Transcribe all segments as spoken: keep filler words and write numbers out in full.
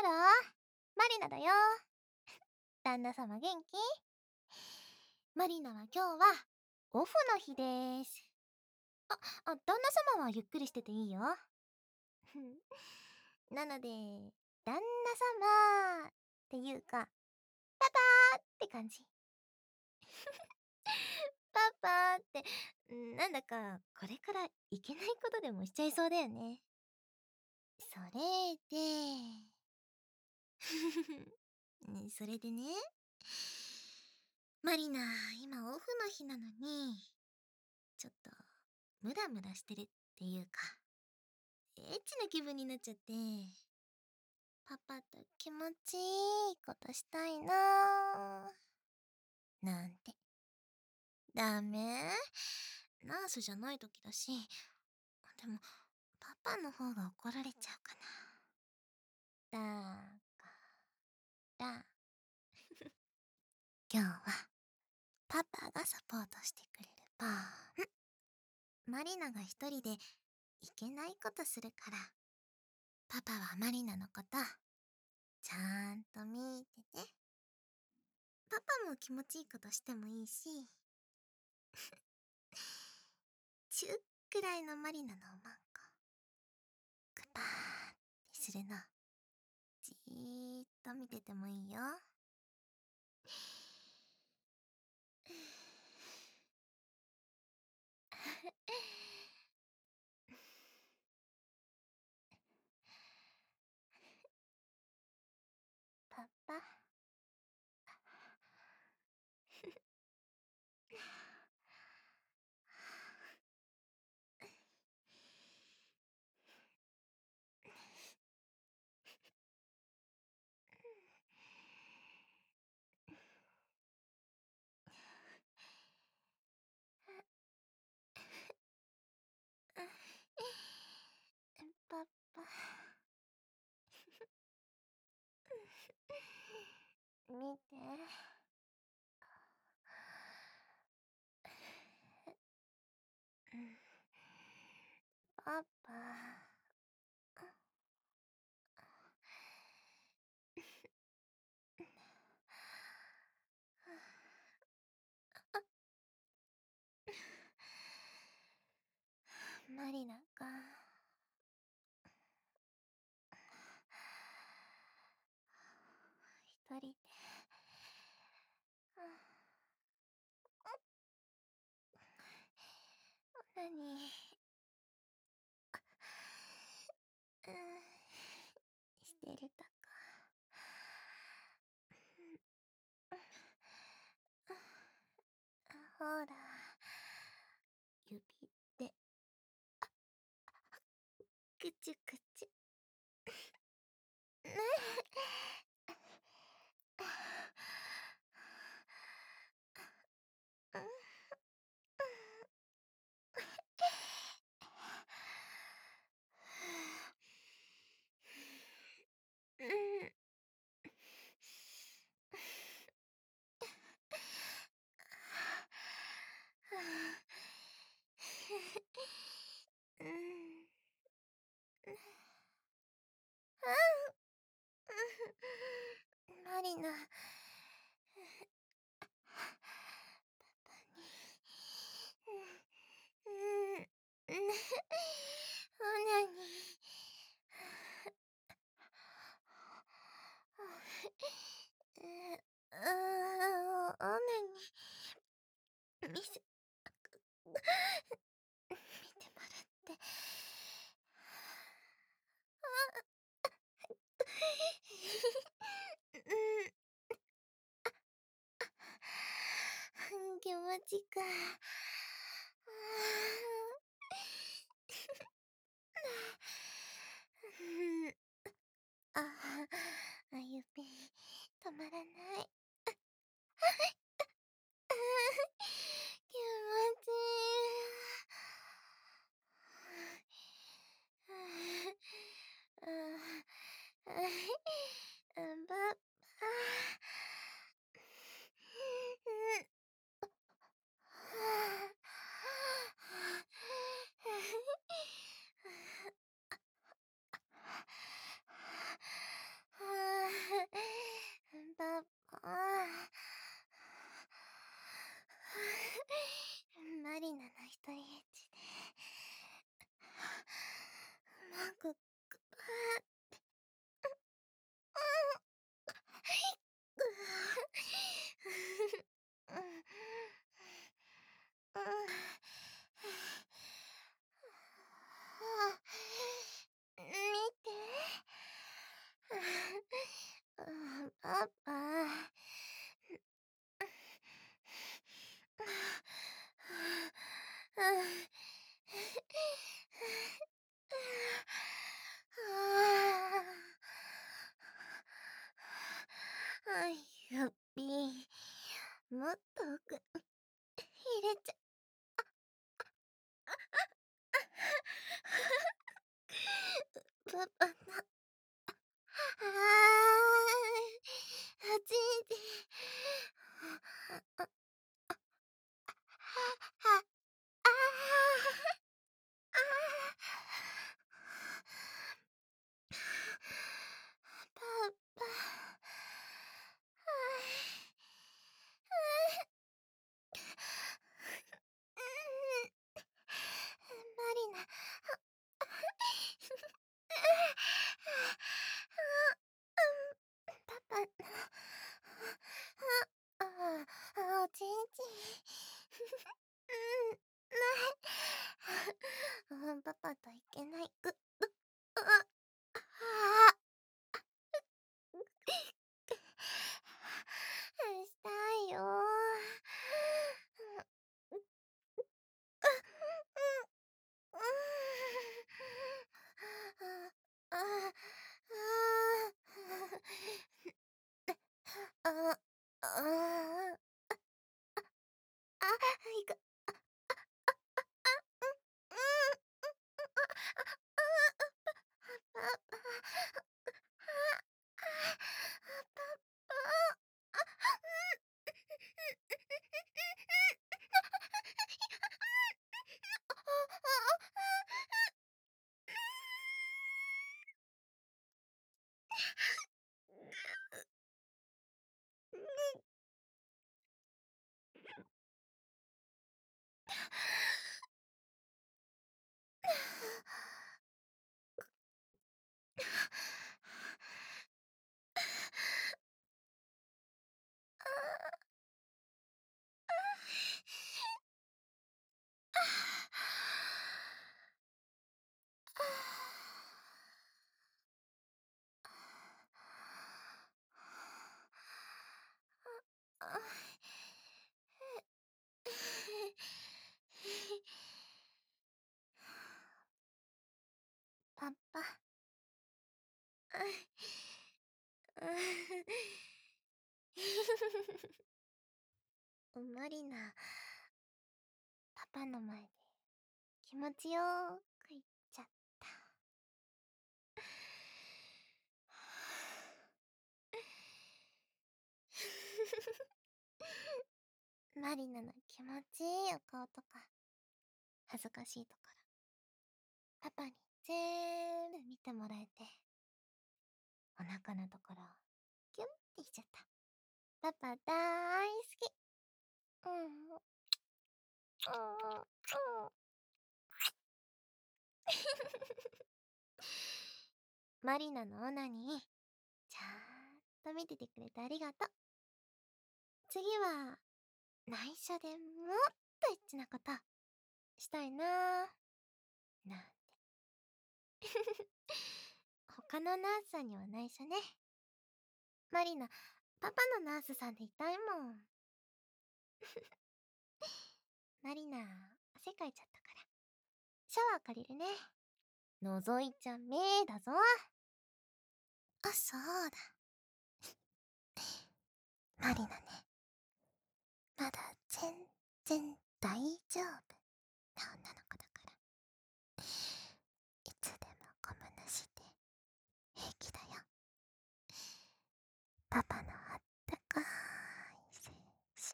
ハロー、マリナだよ。旦那様元気？マリナは今日はオフの日です。あ、あ、旦那様はゆっくりしてていいよ。なので、旦那様っていうか、パパーって感じ。パパーって、んなんだかこれからいけないことでもしちゃいそうだよね。それで、ねそれでね、マリナ、今オフの日なのに、ちょっと、ムラムラしてるっていうか、エッチな気分になっちゃって、パパと気持ちいいことしたいなぁ。なんて。ダメ？ナースじゃない時だし、でも、パパの方が怒られちゃうかな。だから、今日は、パパがサポートしてくれるパーン。マリナが一人でいけないことするから、パパはマリナのこと、ちゃんと見てて。パパも気持ちいいことしてもいいし、チュッくらいのマリナのおまんこ、グパーってするの、じーっと見ててもいいよ。パパ。パパ。見て。パパ。マリナか。一人で。何してるとか。ほら、指で、くちゅくちゅ。ねうん。うん。マリナ、パパに、うん、うん、オナニー、うん、オナニー、見せ、見てもらって。うん、気持ちか。ああ、指、止まらない。気持ちいい。ば、 パパ。マリナ、パパの前で気持ちよーく言っちゃった。マリナの気持ちいいお顔とか恥ずかしいところ、パパにぜーんぶ見てもらえて、お腹のところキュンってしちゃった。パパだーいすき。うんうんうんうんマリナのオナニーちゃんと見ててくれてありがとう。次は内緒でもっとエッチなことしたいなーなんて。他のナースさんには内緒ね。マリナ、パパのナースさんでいたいもん。マリナ、汗かいちゃったから。シャワー借りるね。覗いちゃめーだぞ。あ、そうだ。マリナね。まだ全然大丈夫な女の子だから。いつでもゴムなしで平気だよ。パパのあったかい精子。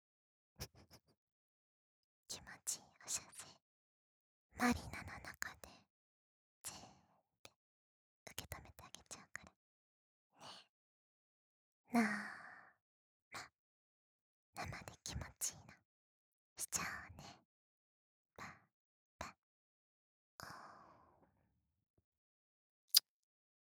気持ちいいお射精。マリナの中で全部受け止めてあげちゃうから。ねえ。なあ、ま、生で気持ちいいのしちゃ